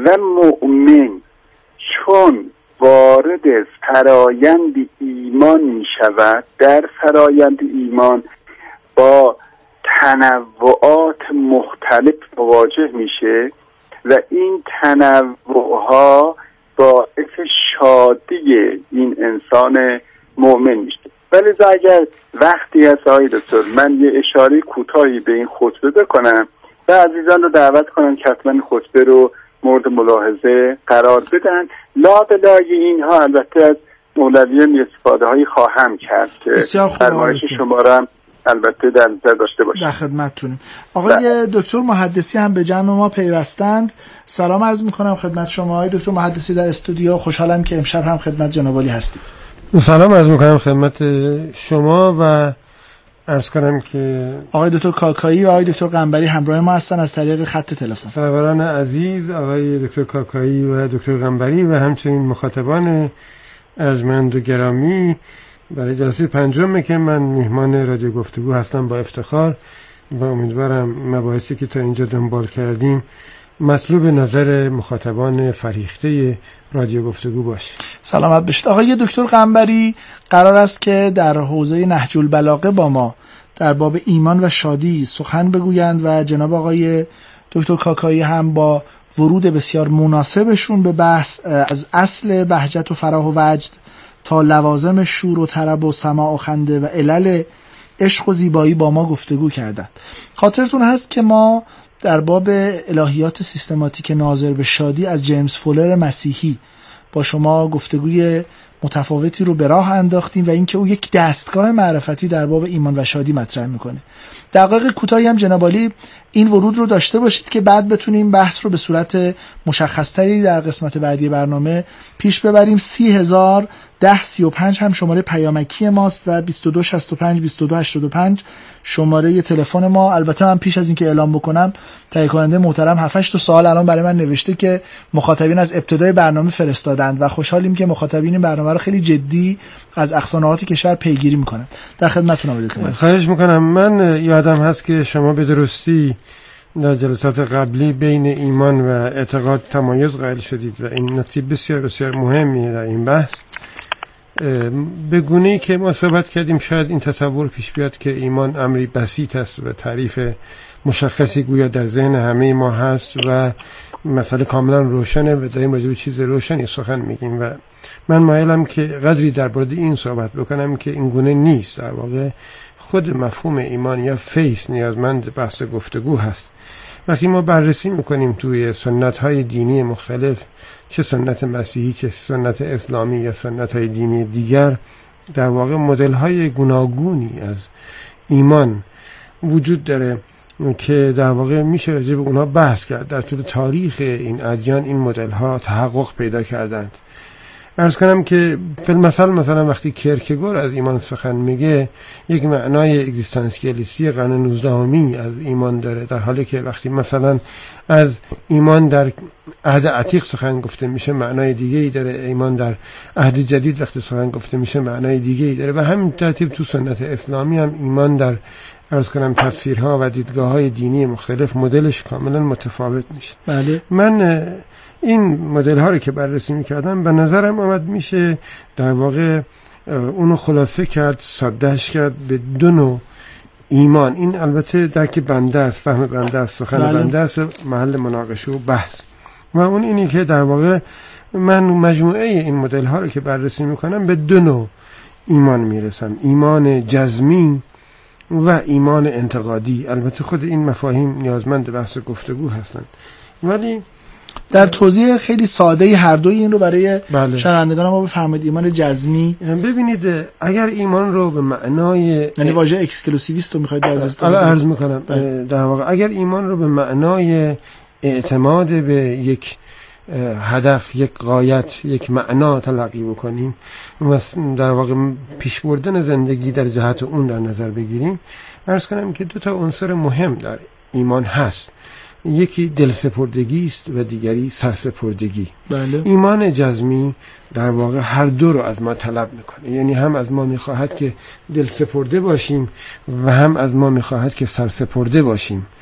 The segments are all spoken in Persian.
و مؤمن چون وارد فرایند ایمان می شود، در فرایند ایمان با تنوعات مختلف مواجه میشه و این تنوعها باعث شادی این انسان مؤمن میشه. ولی اگر وقتی هست آقای دکتر من یه اشاره کوتاهی به این خطبه بکنم و عزیزان رو دعوت کنم که حتما این خطبه رو مورد ملاحظه قرار بدن. لا بلای اینها البته از مولویان استفاده هایی خواهم کرد که فرمایش شما را هم البته در نظر داشته باشید. در خدمتتونیم. آقای دکتر محدثی هم به جمع ما پیوستند. سلام عرض میکنم خدمت شما آقای دکتر محدثی در استودیو. خوشحالم که امشب هم خدمت جناب عالی هستیم. سلام عرض میکنم خدمت شما و عرض کنم که آقای دکتر کاکایی و آقای دکتر قنبری همراه ما هستن از طریق خط تلفن. سروران عزیز آقای دکتر کاکایی و دکتر قنبری و همچنین مخاطبان ارجمند و گرامی، برای جلسه پنجمه که من میهمان رادیو گفتگو هستم با افتخار و امیدوارم مباحثی که تا اینجا دنبال کردیم مطلوب نظر مخاطبان فریخته رادیو گفتگو باشه. سلامت باشید. آقای دکتر قنبری قرار است که در حوزه نهج البلاغه با ما در باب ایمان و شادی سخن بگویند و جناب آقای دکتر کاکایی هم با ورود بسیار مناسبشون به بحث از اصل بهجت و فرح و وجد تا لوازم شور و طرب و سماع و خنده و علل عشق و زیبایی با ما گفتگو کردند. خاطرتون هست که ما در باب الهیات سیستماتیک ناظر به شادی از جیمز فولر مسیحی با شما گفتگوی متفاوتی رو به راه انداختیم و اینکه او یک دستگاه معرفتی در باب ایمان و شادی مطرح میکنه. دقایق کوتاهی هم جناب عالی این ورود رو داشته باشید که بعد بتونیم بحث رو به صورت مشخصتری در قسمت بعدی برنامه پیش ببریم. 30,1035 هم شماره پیامکی ماست و 2265 2285 شماره تلفن ما. البته من پیش از اینکه اعلام بکنم تهیه کننده محترم 7-8 سوال الان برای من نوشته که مخاطبین از ابتدای برنامه فرستادند و خوشحالیم که مخاطبین این برنامه رو خیلی جدی از اقصا نقاط کشور پیگیری میکنن. در خدمتتونم دکتر. خواهش میکنم. من یادم هست که شما به درستی در جلسات قبلی بین ایمان و اعتقاد تمایز قائل شدید و این نکته بسیار بسیار مهمیه در این بحث. به گونه‌ای که ما صحبت کردیم شاید این تصور پیش بیاد که ایمان امری بسیط است و تعریف مشخصی گویا در ذهن همه ما هست و مسئله کاملا روشنه و داریم راجع به چیز روشنی سخن میگیم و من مایلم که قدری در مورد این صحبت بکنم که این گونه نیست. در واقع خود مفهوم ایمان یا فیث نیازمند بحث گفتگو هست. وقتی ما بررسی میکنیم توی سنت‌های دینی مختلف، چه سنت مسیحی چه سنت اسلامی یا سنت‌های دینی دیگر، در واقع مدل‌های گوناگونی از ایمان وجود داره که در واقع میشه راجع به اونها بحث کرد. در طول تاریخ این ادیان این مدل‌ها تحقق پیدا کردند. عرض کنم که مثلا وقتی کرکگور از ایمان سخن میگه یک معنای اگزیستانسیالیستی قرن 19 از ایمان داره، در حالی که وقتی مثلا از ایمان در عهد عتیق سخن گفته میشه معنای دیگه‌ای داره، ایمان در عهد جدید وقتی سخن گفته میشه معنای دیگه‌ای داره و همین ترتیب تو سنت اسلامی هم ایمان در عرض کنم تفسیرها و دیدگاه‌های دینی مختلف مدلش کاملا متفاوت میشه. بله. من این مدل ها رو که بررسی میکردم به نظرم آمد میشه در واقع اونو خلاصه کرد، سادهش کرد به دو نوع ایمان. این البته درک بنده است، فهم بنده است، سخن بنده است، محل مناقشه و بحث. و اون اینی که در واقع من مجموعه این مدل ها رو که بررسی میکنم به دو نوع ایمان میرسم: ایمان جزمی و ایمان انتقادی. البته خود این مفاهیم نیازمند بحث گفتگو هستند، ولی در توضیح خیلی ساده هر دوی این رو برای شنوندگان ما بفرمایید. ایمان جزمی، ببینید اگر ایمان رو به معنای یعنی واژه اکسکلوسیویست رو میخواید درست عرض میکنم، در واقع اگر ایمان رو به معنای اعتماد به یک هدف، یک غایت، یک معنا تلقی بکنیم و در واقع پیش بردن زندگی در جهت اون در نظر بگیریم، عرض کنم که دو تا عنصر مهم در ایمان هست. یکی دلسپردگی است و دیگری سرسپردگی. بله. ایمان جزمی در واقع هر دو رو از ما طلب میکنه، یعنی هم از ما میخواهد که دلسپرده باشیم و هم از ما میخواهد که سرسپرده باشیم.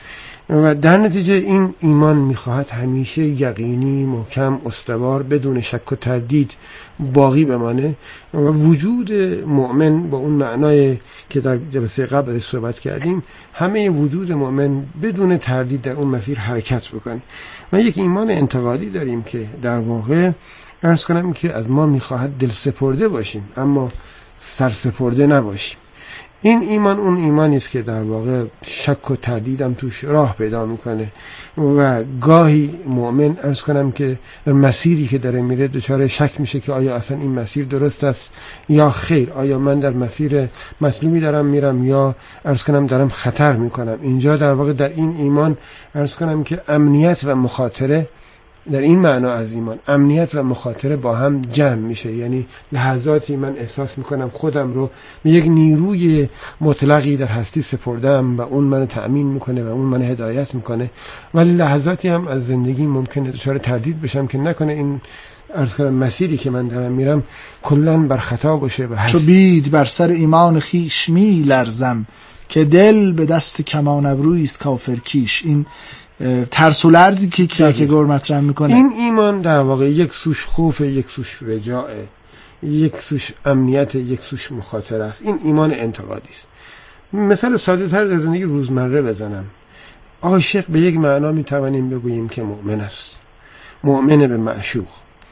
و در نتیجه این ایمان میخواهد همیشه یقینی، محکم، استوار، بدون شک و تردید باقی بمانه و وجود مؤمن با اون معنای که در جلسه قبل صحبت کردیم، همه وجود مؤمن بدون تردید در اون مسیر حرکت بکنه. و یک ایمان انتقادی داریم که در واقع عرض کنم که از ما میخواهد دل سپرده باشیم اما سرسپرده نباشیم. این ایمان اون ایمانی است که در واقع شک و تردیدم توش راه پیدا میکنه و گاهی مؤمن عرض کنم که مسیری که داره میره دچار شک میشه که آیا اصلا این مسیر درست است یا خیر، آیا من در مسیر مطلوبی دارم میرم یا عرض کنم دارم خطر میکنم. اینجا در واقع در این ایمان عرض کنم که امنیت و مخاطره، در این معنا از ایمان امنیت و مخاطره با هم جمع میشه. یعنی لحظاتی من احساس میکنم خودم رو به یک نیروی مطلقی در هستی سپردم و اون منو تأمین میکنه و اون منو هدایت میکنه، ولی لحظاتی هم از زندگی ممکنه دچار تردید بشم که نکنه این عرض کنم مسیری که من دارم میرم کلن بر خطا باشه. و چو بید بر سر ایمان خویش می لرزم، که دل به دست کمان ابرویی است کافر کیش. این ترس و لرزی که کیرکگور مطرح میکنه. این ایمان در واقع یک سوش خوف، یک سوش رجاء، یک سوش امنیت، یک سوش مخاطره است. این ایمان انتقادی است. مثال ساده تر در زندگی روزمره بزنم، عاشق به یک معنا میتوانیم بگوییم که مؤمن است، مؤمن به معشوق.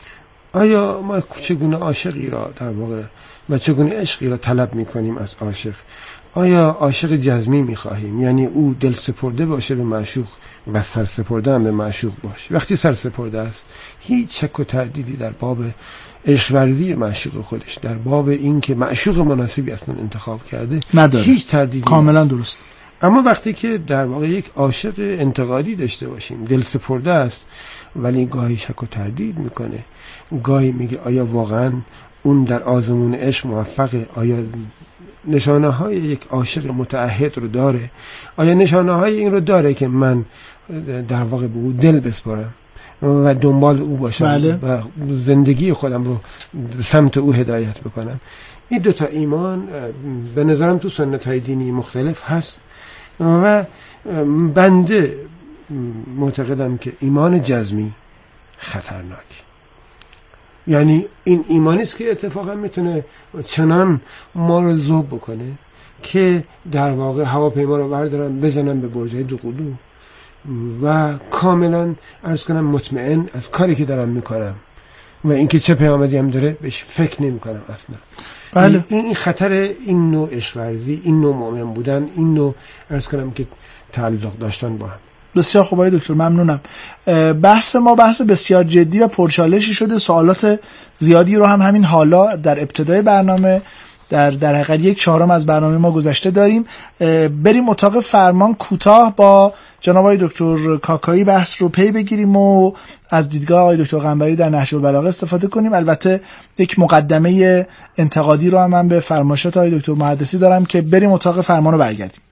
آیا ما چگونه عاشقی را در واقع و چگونه عشقی را طلب میکنیم از عاشق؟ آیا عاشق جزمی میخواهیم، یعنی او دل سپرده باشه به معشوق و سرسپرده هم به معشوق باشه؟ وقتی سرسپرده است هیچ شک و تردیدی در باب عشق‌ورزی معشوق خودش، در باب این که معشوق مناسبی اصلا انتخاب کرده نداره. هیچ تردیدی کاملا درست. اما وقتی که در واقع یک عاشق انتقادی داشته باشیم، دل سپرده است ولی گاهی شک و تردید میکنه، گاهی میگه آیا واقعا اون در آزمون عشق موفقه؟ آیا نشانه های یک عاشق متعهد رو داره؟ آیا نشانه های این رو داره که من در واقع به او دل بسپارم و دنبال او باشم؟ بله. و زندگی خودم رو سمت او هدایت بکنم؟ این دوتا ایمان به نظرم تو سنت های دینی مختلف هست و بنده معتقدم که ایمان جزمی خطرناک، یعنی این ایمانی است که اتفاقا میتونه چنان ما رو ذوب بکنه که در واقع هواپیما رو بردارن بزنن به برج‌های دوقلو و کاملا عرض کنم مطمئن از کاری که دارم میکنم و اینکه چه پیامدی هم داره بهش فکر نمیکنم اصلا. بله. این خطر این نوع عشق‌ورزی، این نوع مؤمن بودن، این نوع عرض کنم که تعلق داشتن با هم. بسیار خوب آقای دکتر، ممنونم. بحث ما بحث بسیار جدی و پرچالشی شده. سوالات زیادی رو هم همین حالا در ابتدای برنامه در حقیقت 1/4 از برنامه ما گذشته داریم. بریم اتاق فرمان، کوتاه با جناب آقای دکتر کاکایی بحث رو پی بگیریم و از دیدگاه آقای دکتر قنبری در نهج البلاغه استفاده کنیم. البته یک مقدمه انتقادی رو هم من به فرمایشات آقای دکتر محدثی دارم که بریم اتاق فرمان رو برگردیم.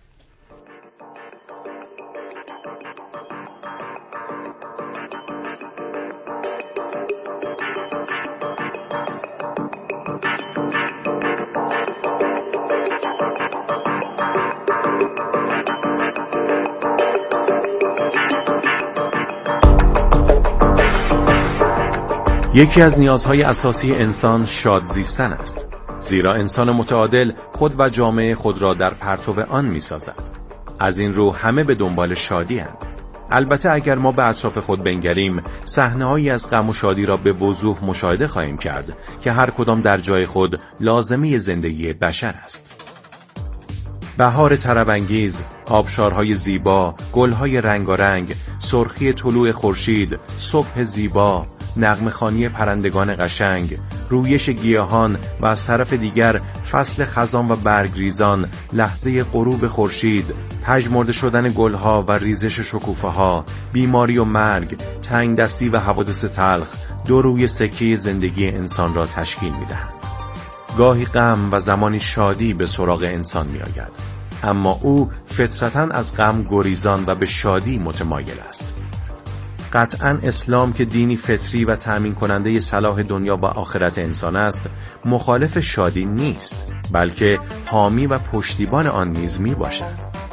یکی از نیازهای اساسی انسان شاد زیستن است، زیرا انسان متعادل خود و جامعه خود را در پرتو آن می‌سازد. از این رو همه به دنبال شادی اند. البته اگر ما به اطراف خود بنگریم، صحنه‌هایی از غم و شادی را به وضوح مشاهده خواهیم کرد که هر کدام در جای خود لازمه زندگی بشر است. بهار طرب‌انگیز، آبشارهای زیبا، گلهای رنگارنگ، سرخی طلوع خورشید، صبح زیبا، نغمه‌خوانی پرندگان قشنگ، رویش گیاهان و از طرف دیگر فصل خزان و برگریزان، لحظه غروب خورشید، پژمرده شدن گلها و ریزش شکوفه‌ها، بیماری و مرگ، تنگ دستی و حوادث تلخ دو روی سکه زندگی انسان را تشکیل می‌دهند. گاهی غم و زمانی شادی به سراغ انسان می‌آید، اما او فطرتاً از غم گریزان و به شادی متمایل است. قطعاً اسلام که دینی فطری و تأمین کننده صلاح دنیا و آخرت انسان است، مخالف شادی نیست، بلکه حامی و پشتیبان آن نیز می باشد.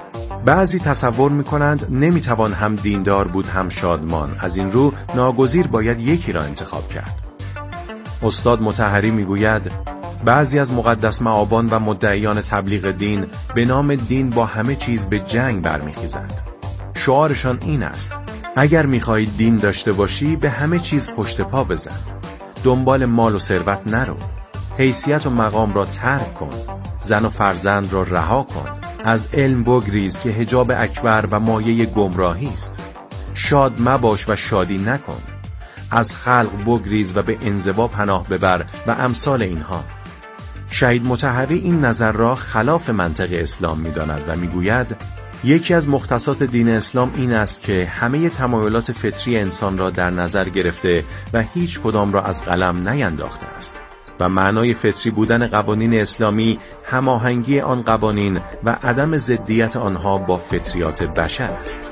بعضی تصور می‌کنند نمی‌توان هم دیندار بود هم شادمان، از این رو ناگزیر باید یکی را انتخاب کرد. استاد مطهری میگوید بعضی از مقدس مآبان و مدعیان تبلیغ دین به نام دین با همه چیز به جنگ برمیخیزند. شعارشان این است: اگر می‌خواهی دین داشته باشی به همه چیز پشت پا بزن. دنبال مال و ثروت نرو. حیثیت و مقام را ترک کن. زن و فرزند را رها کن. از علم بگریز که حجاب اکبر و مایه گمراهی است. شاد مباش و شادی نکن. از خلق بگریز و به انزوا پناه ببر و امثال اینها. شهید مطهری این نظر را خلاف منطق اسلام می‌داند و می‌گوید یکی از مختصات دین اسلام این است که همه تمایلات فطری انسان را در نظر گرفته و هیچ کدام را از قلم نینداخته است و معنای فطری بودن قوانین اسلامی هماهنگی آن قوانین و عدم ضدیت آنها با فطریات بشر است.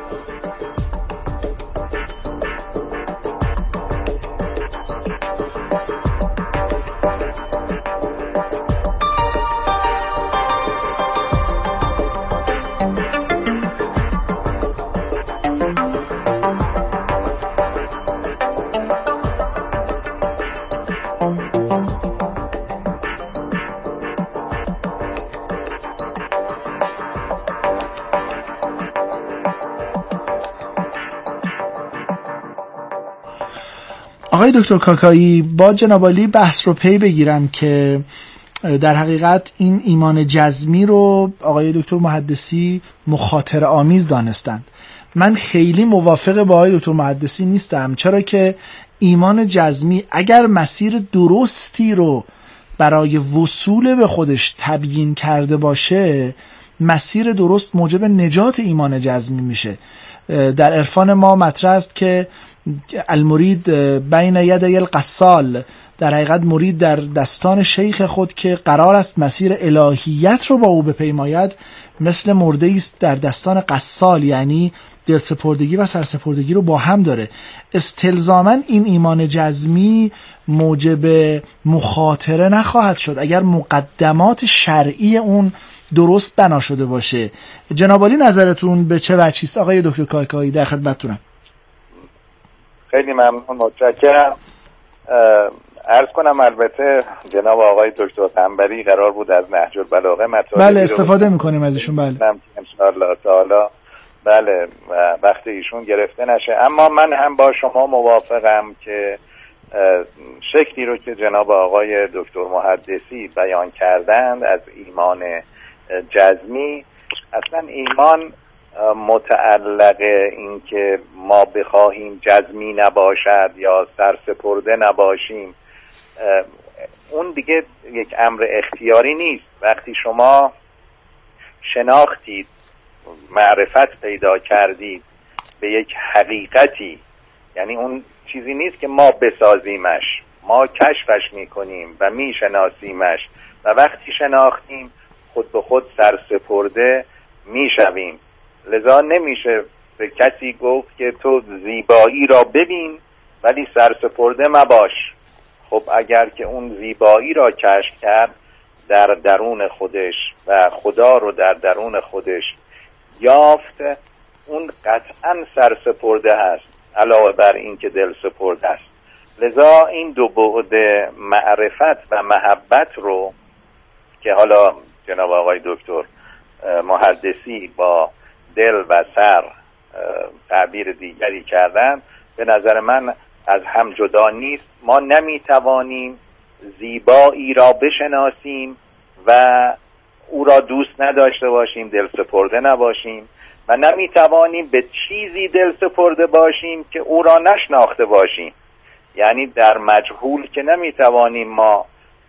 آقای دکتر کاکایی، با جناب عالی بحث رو پی بگیرم که در حقیقت این ایمان جزمی رو آقای دکتر محدثی مخاطره آمیز دانستند. من خیلی موافق با آقای دکتر محدثی نیستم، چرا که ایمان جزمی اگر مسیر درستی رو برای وصول به خودش تبیین کرده باشه، مسیر درست موجب نجات ایمان جزمی میشه. در عرفان ما مطرح است که المرید بین یدی القصال، در حقیقت مرید در دستان شیخ خود که قرار است مسیر الهیت رو با او بپیماید، مثل مرده است در دستان قصال، یعنی دلسپردگی و سرسپردگی رو با هم داره. استلزاما این ایمان جزمی موجب مخاطره نخواهد شد اگر مقدمات شرعی اون درست بنا شده باشه. جناب عالی نظرتون به چه وجهی است؟ آقای دکتر کاکایی در خدمتتونم. خیلی ممنون، متشکرم. عرض کنم البته جناب آقای دکتر قنبری قرار بود از نهج البلاغه مطالبی بله استفاده میکنیم از ایشون. بله ان شاء الله تعالی بله وقت ایشون گرفته نشه. اما من هم با شما موافقم که شکلی رو که جناب آقای دکتر محدثی بیان کردند از ایمان جزمی، اصلا ایمان متعلق این که ما بخواهیم جزمی نباشد یا سرسپرده نباشیم، اون دیگه یک امر اختیاری نیست. وقتی شما شناختید، معرفت پیدا کردید به یک حقیقتی، یعنی اون چیزی نیست که ما بسازیمش، ما کشفش میکنیم و میشناسیمش و وقتی شناختیم خود به خود سرسپرده میشویم. لذا نمیشه به کسی گفت که تو زیبایی را ببین ولی سرسپرده مباش. خب اگر که اون زیبایی را کشف کرد در درون خودش و خدا رو در درون خودش یافت، اون قطعا سرسپرده هست علاوه بر این که دل سپرده است. لذا این دو بعد معرفت و محبت رو که حالا جناب آقای دکتر محدثی با دل و سر تعبیر دیگری کردن، به نظر من از هم جدا نیست. ما نمیتوانیم زیبایی را بشناسیم و او را دوست نداشته باشیم، دل سپرده نباشیم، و نمیتوانیم به چیزی دل سپرده باشیم که او را نشناخته باشیم. یعنی در مجهول که نمیتوانیم ما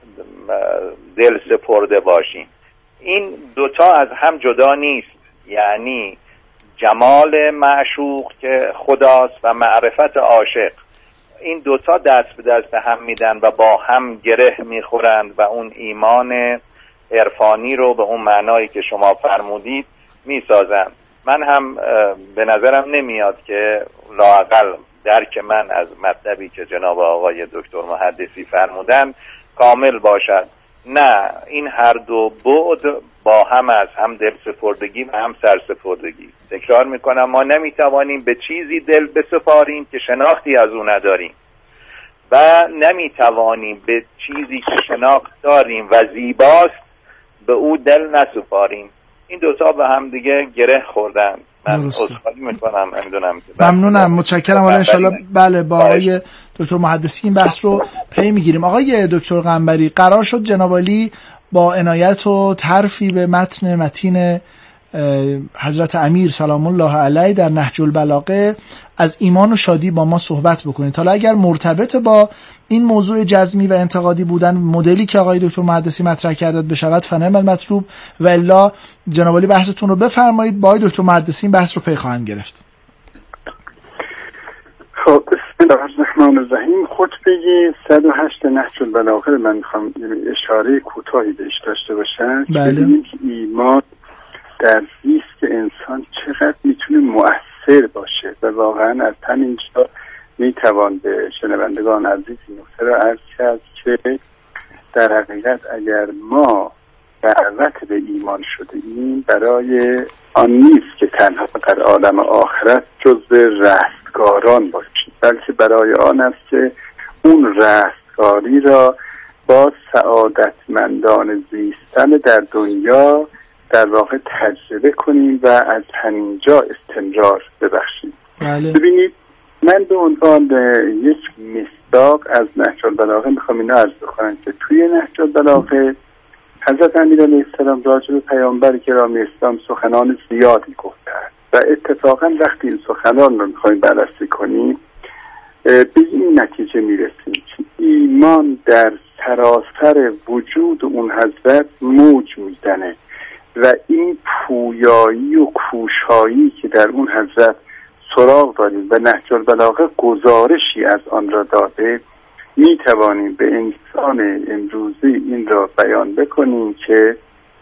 دل سپرده باشیم. این دوتا از هم جدا نیست. یعنی جمال معشوق که خداست و معرفت عاشق، این دوتا دست به دست هم میدن و با هم گره میخورند و اون ایمان عرفانی رو به اون معنایی که شما فرمودید میسازند. من هم به نظرم نمیاد که لااقل درک من از مطلبی که جناب آقای دکتر محدثی فرمودن کامل باشد. نه، این هر دو بعد با هم است، هم دل سپردگی و هم سرسپردگی. تکرار میکنم، ما نمیتوانیم به چیزی دل بسپاریم که شناختی از او نداریم و نمیتوانیم به چیزی که شناخت داریم و زیباست به او دل نسپاریم. این دوتا به هم دیگه گره خوردن. من عذرخواهی میکنم، نمیدونم. ممنونم، متشکرم. حالا انشالله بله با آقای دکتر محدثی این بحث رو پی میگیریم. آقای دکتر قنبری، قرار شد جناب عالی با عنایت و طرفی به متین حضرت امیر سلام الله علیه در نهج البلاغه از ایمان و شادی با ما صحبت بکنید. حالا اگر مرتبط با این موضوع جزمی و انتقادی بودن مدلی که آقای دکتر محدثی مطرح کردند بشود فنعم المطلوب، و الا جناب عالی بحثتون رو بفرمایید. با آقای دکتر محدثی این بحث رو پی خواهم گرفت. خب بسم الله الرحمن الرحیم. خطبه 108 نهج البلاغه من میخوام اشاره کوتاهی بهش داشته باشم. ببینیم که ایمان در زیست انسان چقدر میتونه مؤثر باشه و واقعا از همینجا میتوان به شنوندگان عزیز این نکته را عرض کرد که در حقیقت اگر ما دعوت به ایمان شده ایم برای آن نیست که تنها در عالم آخرت جزو رستگاران باشیم، بلکه برای آن است که اون رستگاری را با سعادتمندان زیستن در دنیا در واقع تجربه کنیم و از همینجا استمرار ببخشیم. ببینید، من به عنوان یک مصداق از نهج البلاغه میخوام اینو عرض بکنم که توی نهج البلاغه حضرت امیر علیه السلام راجع به پیامبر گرامی اسلام سخنان زیادی گفتند و اتفاقا وقتی این سخنان رو میخوایم بررسی کنیم به این نتیجه میرسیم که ایمان در سراسر وجود اون حضرت موج میزنه و این پویایی و کوشایی که در اون حضرت سراغ داریم و نهج البلاغه گزارشی از آن را داده، می توانیم به انسان امروزی این را بیان بکنیم که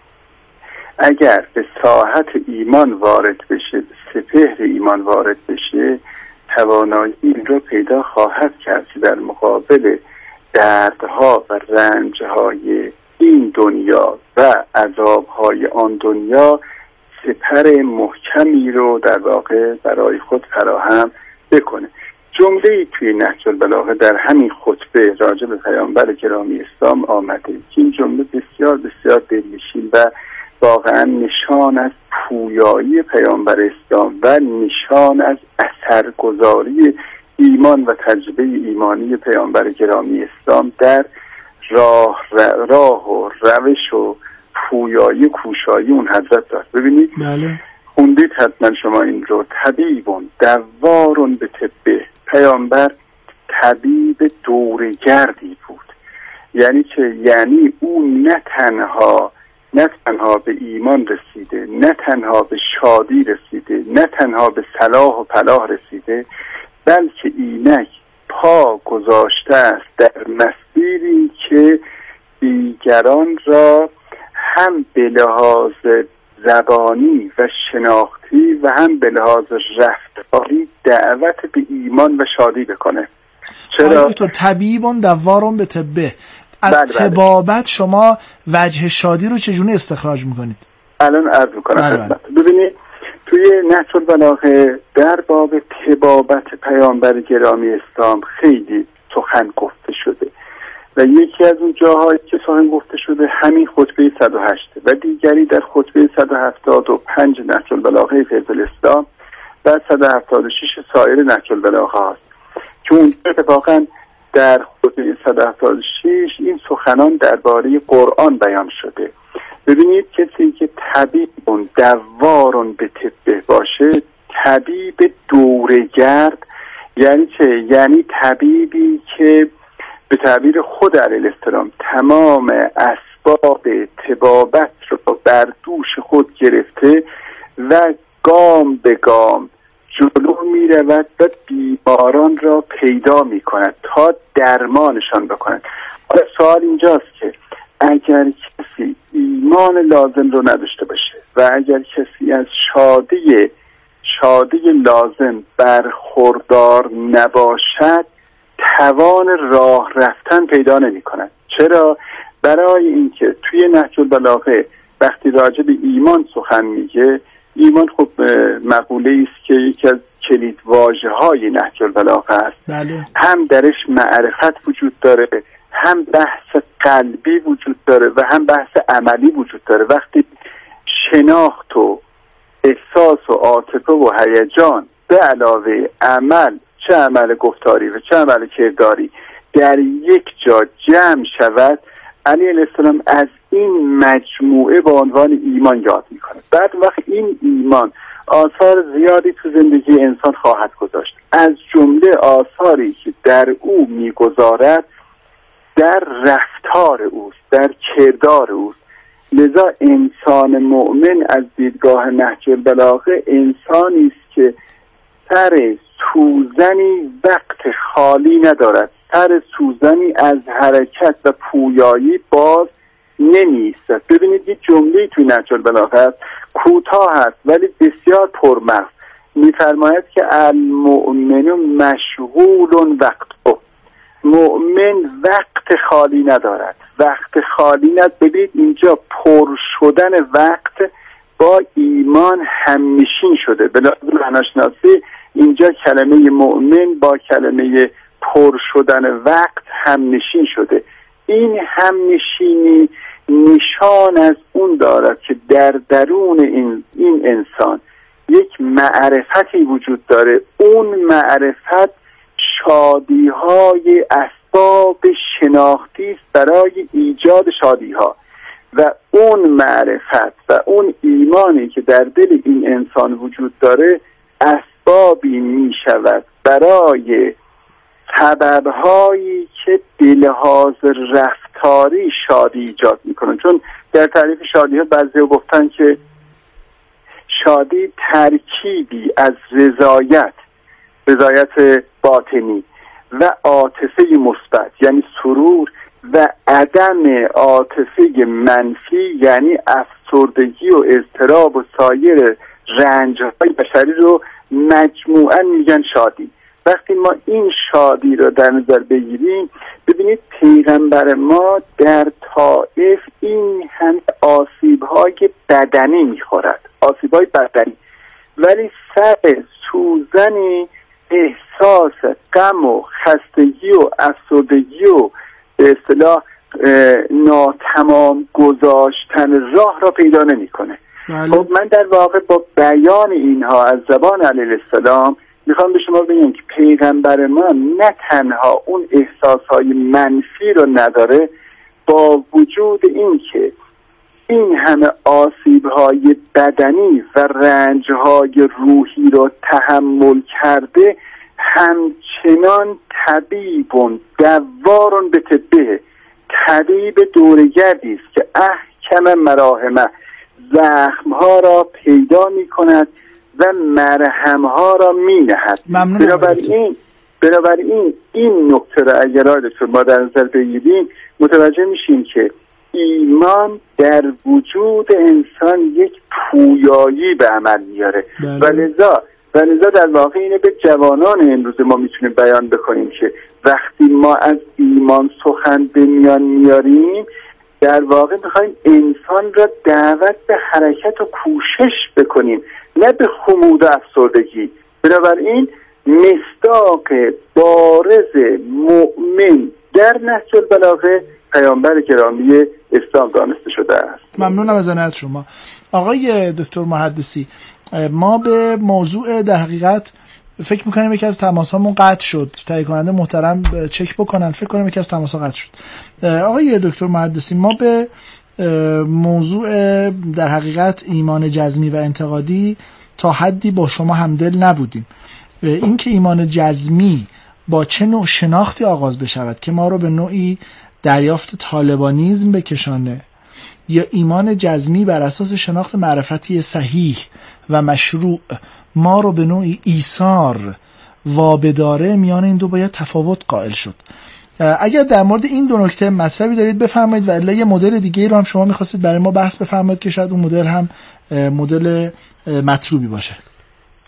اگر به ساحت ایمان وارد بشه، به سپهر ایمان وارد بشه، توانایی این را پیدا خواهد کرد که در مقابل دردها و رنجهای این دنیا و عذابهای آن دنیا سپر محکمی رو در واقع برای خود فراهم بکنه. جمله‌ای توی نهج البلاغه در همین خطبه راجع به پیامبر گرامی اسلام آمده که این جمله بسیار بسیار دلنشین و واقعا نشان از پویایی پیامبر اسلام و نشان از اثرگذاری ایمان و تجربه ایمانی پیامبر گرامی اسلام در راه و روش و پویایی کوشایی اون حضرت داشت. ببینید خوندید حتما شما این رو، طبیبون دوارون به طبه، پیامبر طبیب دورگردی بود. یعنی او نه تنها به ایمان رسیده، نه تنها به شادی رسیده، نه تنها به صلاح و فلاح رسیده، بلکه اینک پا گذاشته است در مسیری که دیگران را هم به لحاظ زبانی و شناختی و هم به لحاظ رفتاری دعوت به ایمان و شادی بکنه. چرا؟ طبیبون دوارون به طبه، از طبابت شما وجه شادی رو چجوری استخراج میکنید؟ الان عرض میکنم. ببینید توی نهج البلاغه در باب طبابت پیامبر گرامی اسلام خیلی سخن گفته شده و یکی از اون جاهایی که سخن گفته شده همین خطبه 108 و دیگری در خطبه 175 نهج البلاغه فیض الاسلام و 176 سایر نهج البلاغه هاست که اون اتفاقا در خطبه 176 این سخنان درباره قرآن بیان شده. ببینید کسی که طبیبون دوارون به طبه باشه، طبیب دورگرد یعنی چه؟ یعنی طبیبی که به تعبیر خود علیه السلام تمام اسباب طبابت رو بر دوش خود گرفته و گام به گام جلو می رود و بیماران را پیدا می کند تا درمانشان بکند. حالا سوال اینجاست که اگر کسی ایمان لازم رو نداشته باشه و اگر کسی از شادی لازم برخوردار نباشد، توان راه رفتن پیدا نمی کند. چرا؟ برای اینکه توی نهج البلاغه وقتی راجع به ایمان سخن میگه، ایمان خب مقوله است که یکی از کلید واژه‌های نهج البلاغه است. بله. هم درش معرفت وجود داره، هم بحث قلبی وجود داره و هم بحث عملی وجود داره. وقتی شناخت و احساس و عاطفه و هیجان به علاوه عمل، چه عمل گفتاری و چه عمل کرداری، در یک جا جمع شود، علی علیه السلام از این مجموعه با عنوان ایمان یاد میکنه. بعد وقت این ایمان آثار زیادی تو زندگی انسان خواهد گذاشت، از جمله آثاری که در او میگذارد در رفتار اوست، در کردار اوست. لذا انسان مؤمن از دیدگاه نهج البلاغه انسانی است که سر سوزنی وقت خالی ندارد، سر سوزنی از حرکت و پویایی باز نمی‌ایستد. ببینید یک جمله توی نهج البلاغه است، کوتاه است ولی بسیار پرمغز. می‌فرماید که المؤمن مشغول وقته، مؤمن وقت خالی ندارد، وقت خالی ندارد. ببینید اینجا پر شدن وقت با ایمان همنشین شده. به لحاظ معناشناسی اینجا کلمه مؤمن با کلمه پر شدن وقت همنشین شده. این همنشینی نشان از اون دارد که در درون این انسان یک معرفتی وجود داره. اون معرفت شادی‌های اسباب شناختی است برای ایجاد شادی‌ها، و اون معرفت و اون ایمانی که در دل این انسان وجود داره اسبابی می شود برای سبب‌هایی که بلحاظ رفتاری شادی ایجاد می‌کنن. چون در تعریف شادی ها بعضی گفتن که شادی ترکیبی از رضایت باطنی و عاطفه مثبت یعنی سرور و عدم عاطفه منفی یعنی افسردگی و اضطراب و سایر رنج‌های بشری رو مجموعاً میگن شادی. وقتی ما این شادی رو در نظر بگیریم، ببینید پیغمبر ما در طائف این هم آسیب‌های بدنی می‌خورد، آسیب‌های بدنی، ولی سر سوزنی احساس غم و خستگی و افسردگی و به اصطلاح ناتمام گذاشتن راه را پیدا نمی‌کنه. خب من در واقع با بیان اینها از زبان علیه السلام میخوام به شما بگم که پیغمبر ما نه تنها اون احساسهای منفی رو نداره، با وجود این که این همه آسیبهای بدنی و رنجهای روحی رو تحمل کرده، همچنان طبیبون دوارون به طبه، طبیب دورگردی است که احکم مراهمه، زخمها را پیدا می کند و مرهمها را می نهد. بنابراین این نکته را اگر ما در نظر بگیریم متوجه میشیم که ایمان در وجود انسان یک پویایی به عمل میاره و لذا در واقع اینه به جوانان امروز ما میتونیم بیان بکنیم که وقتی ما از ایمان سخن به میان میاریم، در واقع میخوایم انسان را دعوت به حرکت و کوشش بکنیم، نه به خمود و افسردگی. بنابراین مصداق بارز مؤمن در نهج البلاغه پیامبر گرامی اسلام دانسته شده است. ممنونم از عنایت شما آقای دکتر محدثی. ما به موضوع در حقیقت فکر میکنیم یکی از تماس‌هامون قطع شد. تهیه کننده محترم چک بکنن، فکر کنم یکی از تماس‌ها قطع شد. آقای دکتر محدثی، ما به موضوع در حقیقت ایمان جزمی و انتقادی تا حدی با شما همدل نبودیم. این که ایمان جزمی با چه نوع شناختی آغاز بشود که ما رو به نوعی دریافت طالبانیزم بکشانه، یا ایمان جزمی بر اساس شناخت معرفتی صحیح و مشروع ما رو به نوعی ایثار وابداره، میان این دو باید تفاوت قائل شد. اگر در مورد این دو نکته مطلبی دارید بفرمایید، و الا یه مدل دیگه رو هم شما می‌خواستید برای ما بحث بفرمایید که شاید اون مدل هم مدل مطلوبی باشه.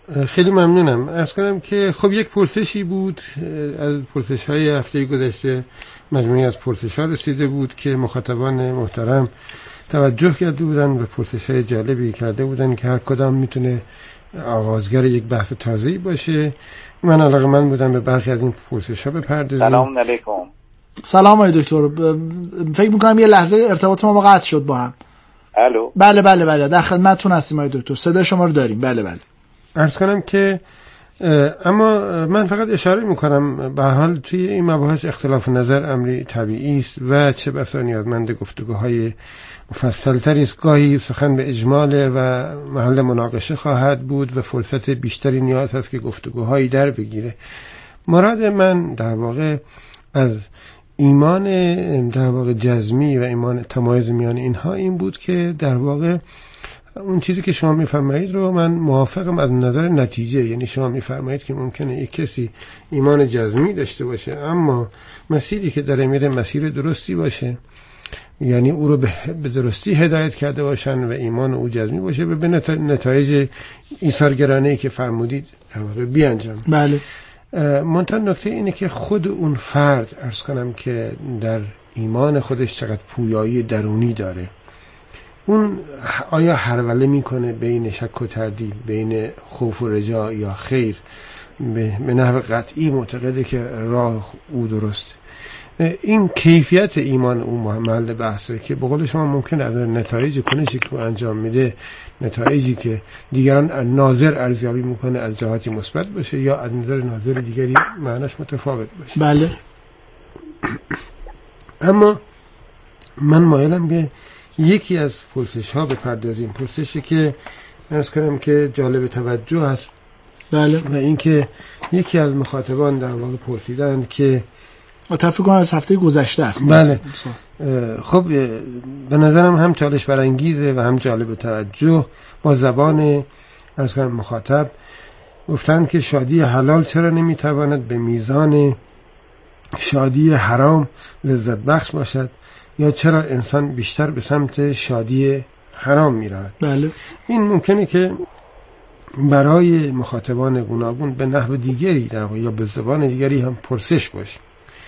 خیلی ممنونم. عرض کنم که خب یک پرسشی بود از پرسش‌های هفته گذشته، مجموعی از پرسش‌ها رسیده بود که مخاطبان محترم توجه کرده بودن و پرسش‌های جالبی کرده بودن که هر کدام میتونه آغازگر یک بحث تازه‌ای باشه. من علاقه‌مند بودم به برخی از این پرسش‌ها بپردازیم. سلام علیکم. سلام آقای دکتر، فکر می‌کنم یه لحظه ارتباط ما قطع شد با هم. الو. بله در خدمتتون هستیم آقای دکتر، صدای شما رو داریم. بله. عرض کنم که اما من فقط اشاره میکنم به حال توی این مباحث اختلاف نظر امری طبیعی است و چه بسا نیازمند گفتگوهای مفصل‌تری است. گاهی سخن به اجمال و محل مناقشه خواهد بود و فرصت بیشتری نیاز هست که گفتگوهایی در بگیره. مراد من در واقع از ایمان در واقع جزمی و ایمان تمایز میان اینها این بود که در واقع اون چیزی که شما میفرمایید رو من موافقم از نظر نتیجه. یعنی شما میفرمایید که ممکنه یک کسی ایمان جزمی داشته باشه اما مسیری که داره میره مسیر درستی باشه، یعنی او رو به درستی هدایت کرده باشن و ایمان او جزمی باشه و به نتایج ایثارگرانه‌ای که فرمودید در واقع بیانجام. بله. منتها نکته اینه که خود اون فرد عرض کنم که در ایمان خودش چقدر پویایی درونی داره. اون آیا هروله میکنه بین شک و تردید، بین خوف و رجا یا خیر، به نحو قطعی معتقده که راه او درست. این کیفیت ایمان او محل بحثه که به قول شما ممکنه از نتایج کنشی که انجام میده، نتایجی که دیگران ناظر ارزیابی میکنه از جهاتی مثبت باشه یا از نظر ناظر دیگری معناش متفاوت باشه. بله. اما من مایلم به یکی از پرسش ها بپردازیم، پرسشی که عرض کنم که جالب توجه است. بله. و اینکه یکی از مخاطبان در واقع پرسیدند که اتفاق کنم از هفته گذشته است. بله. خب به نظرم هم چالش برانگیزه و هم جالب توجه. با زبان عرض کنم مخاطب گفتند که شادی حلال چرا نمیتواند به میزان شادی حرام لذت بخش باشد، یا چرا انسان بیشتر به سمت شادی حرام میرود؟ بله. این ممکنه که برای مخاطبان گوناگون به نحو دیگری در واقع یا به زبان دیگری هم پرسش باشه.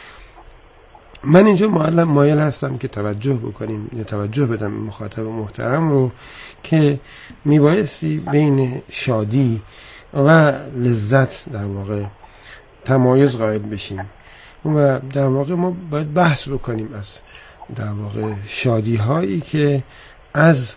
من اینجا مایل هستم که توجه بکنیم یا توجه بدم مخاطب محترم رو که میبایستی بین شادی و لذت در واقع تمایز قائل بشیم و در واقع ما باید بحث بکنیم از در واقع شادی هایی که از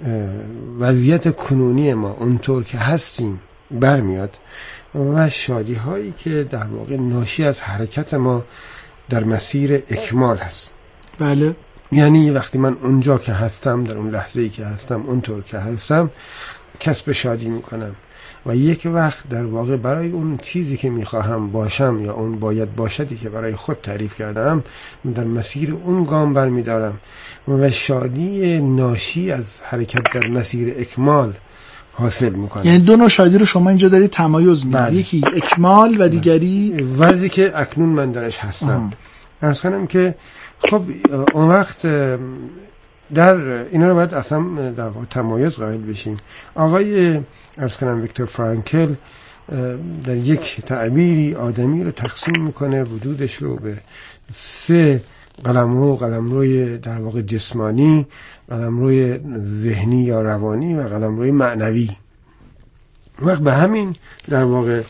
وضعیت کنونی ما اونطور که هستیم برمیاد و شادی هایی که در واقع ناشی از حرکت ما در مسیر اکمال هست. بله. یعنی وقتی من اونجا که هستم، در اون لحظه‌ای که هستم، اونطور که هستم کسب شادی میکنم و یک وقت در واقع برای اون چیزی که میخواهم باشم یا اون باید باشدی که برای خود تعریف کردم در مسیر اون گام برمیدارم و شادی ناشی از حرکت در مسیر اکمال حاصل میکنم. یعنی دو نوع شادی رو شما اینجا دارید تمایز میدید. بله. یکی اکمال و دیگری وضعی که اکنون من درش هستم. عرض کنم که خب اون وقت در اینا رو باید اصلا در واقع تمایز قائل بشیم. آقای عرض کنم ویکتور فرانکل در یک تعبیری آدمی رو تقسیم میکنه وجودش رو به 3 قلمروی در واقع جسمانی، قلمروی ذهنی یا روانی و قلمروی معنوی. وقت به همین در واقع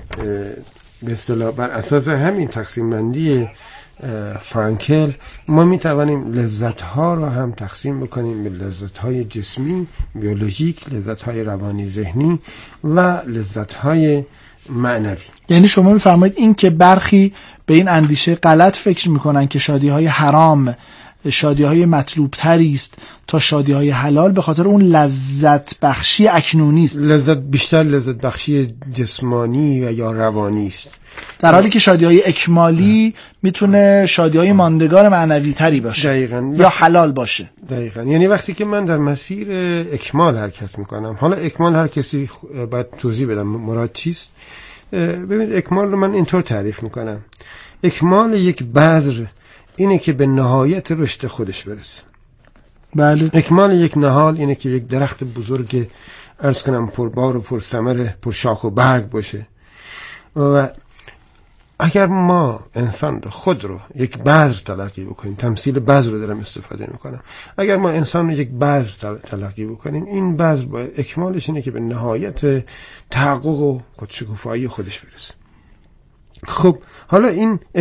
به اصطلاح بر اساس همین تقسیم بندی فرانکل ما می توانیم لذت‌ها رو هم تقسیم بکنیم به لذت‌های جسمی بیولوژیک، لذت‌های روانی ذهنی و لذت‌های معنوی. یعنی شما می‌فرمایید این که برخی به این اندیشه غلط فکر می‌کنن که شادی‌های حرام شادی‌های مطلوب‌تری است تا شادی‌های حلال به خاطر اون لذت بخشی اکنونی است. بیشتر لذت بخشی جسمانی و یا روانی است، در حالی که شادی‌های اکمالی میتونه شادی‌های ماندگار معنوی تری باشه. دقیقاً. یا حلال باشه. دقیقاً. یعنی وقتی که من در مسیر اکمال حرکت میکنم، حالا اکمال هر کسی باید توضیح بدم مراد چیست. ببینید اکمال رو من اینطور تعریف میکنم: اکمال یک بذر اینه که به نهایت رشد خودش برسه. بله. اکمال یک نهال اینه که یک درخت بزرگ عرض کنم پربار و پرثمر پرشاخ و برگ باشه و اگر ما انسان رو خود رو یک بذر تلقی بکنیم، تمثیل بذر رو دارم استفاده میکنم، اگر ما انسان رو یک بذر تلقی بکنیم، این بذر با اکمالش اینه که به نهایت تحقق و خودشکوفایی خودش برسه. خب حالا این